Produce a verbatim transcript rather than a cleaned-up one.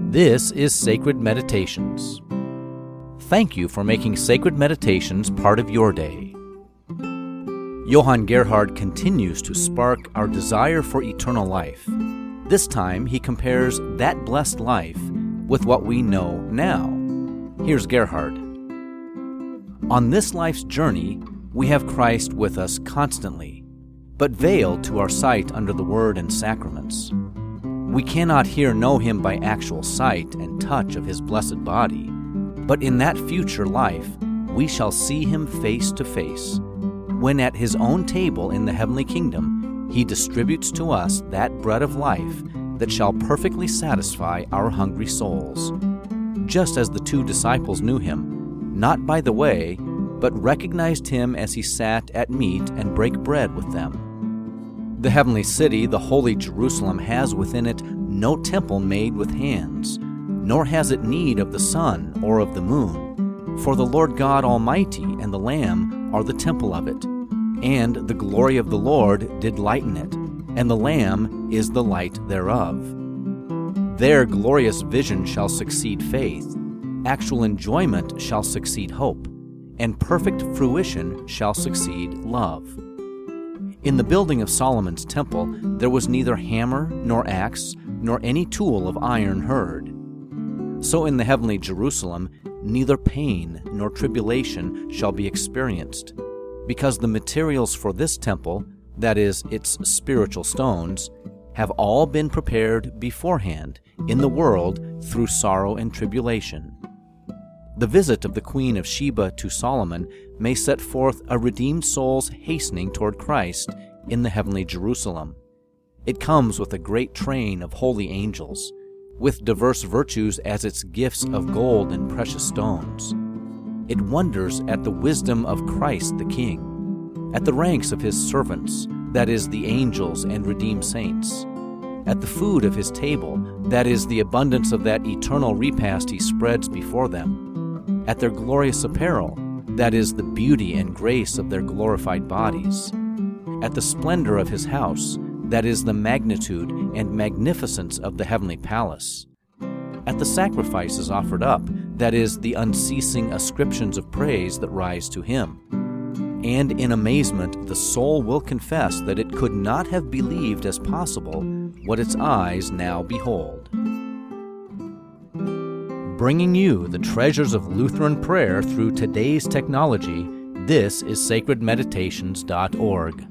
This is Sacred Meditations. Thank you for making Sacred Meditations part of your day. Johann Gerhard continues to spark our desire for eternal life. This time, he compares that blessed life with what we know now. Here's Gerhard. On this life's journey, we have Christ with us constantly, but veiled to our sight under the Word and sacraments. We cannot here know Him by actual sight and touch of His blessed body, but in that future life we shall see Him face to face, when at His own table in the heavenly kingdom He distributes to us that bread of life that shall perfectly satisfy our hungry souls, just as the two disciples knew Him, not by the way, but recognized Him as He sat at meat and brake bread with them. The heavenly city, the holy Jerusalem, has within it no temple made with hands, nor has it need of the sun or of the moon, for the Lord God Almighty and the Lamb are the temple of it, and the glory of the Lord did lighten it, and the Lamb is the light thereof. There glorious vision shall succeed faith, actual enjoyment shall succeed hope, and perfect fruition shall succeed love. In the building of Solomon's temple, there was neither hammer, nor axe, nor any tool of iron heard. So in the heavenly Jerusalem, neither pain nor tribulation shall be experienced, because the materials for this temple, that is, its spiritual stones, have all been prepared beforehand in the world through sorrow and tribulation. The visit of the Queen of Sheba to Solomon may set forth a redeemed soul's hastening toward Christ in the heavenly Jerusalem. It comes with a great train of holy angels, with diverse virtues as its gifts of gold and precious stones. It wonders at the wisdom of Christ the King, at the ranks of His servants, that is, the angels and redeemed saints, at the food of His table, that is, the abundance of that eternal repast He spreads before them, at their glorious apparel, that is, the beauty and grace of their glorified bodies, at the splendor of His house, that is, the magnitude and magnificence of the heavenly palace, at the sacrifices offered up, that is, the unceasing ascriptions of praise that rise to Him. And in amazement the soul will confess that it could not have believed as possible what its eyes now behold. Bringing you the treasures of Lutheran prayer through today's technology, this is sacred meditations dot org.